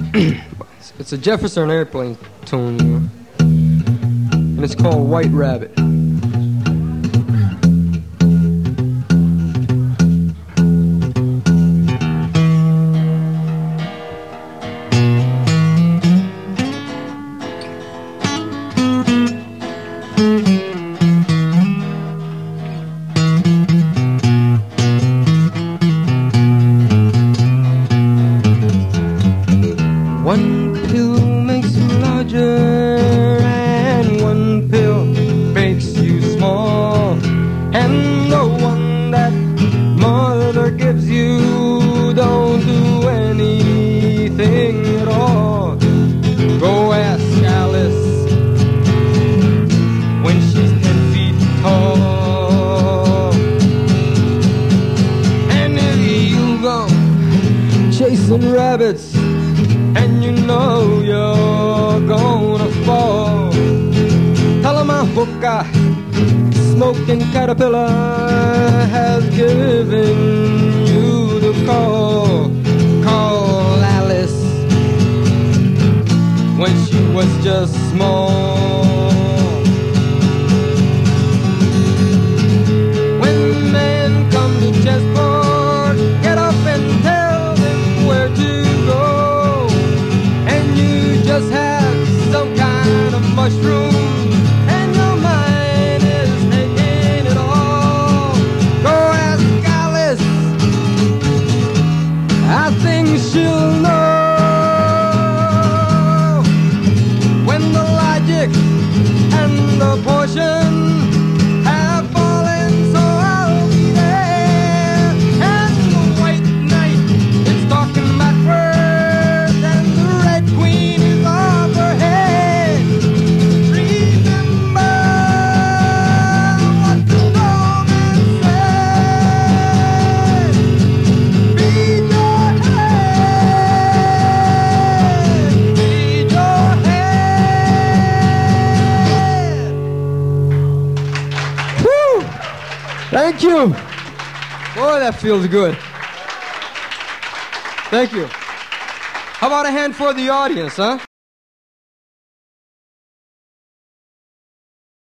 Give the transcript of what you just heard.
It's a Jefferson Airplane tune, you know? And it's called White Rabbit. One pill makes you larger, and one pill makes you small, and the one that mother gives you don't do anything at all. Go ask Alice when she's 10 feet tall. And if you go chasing rabbits and you know you're gonna fall, tell 'em a hookah smoking caterpillar has given you the call. Call Alice when she was just small. When men come to Chesport, get up and tell them where to go. Just have some kind of mushroom, and your mind is taking it all. Go ask Alice, I think she'll know. When the logic and the portion have fallen, so I'll be there. And the white knight is talking backwards, and the red queen Thank you. Boy, that feels good. Thank you. How about a hand for the audience, huh?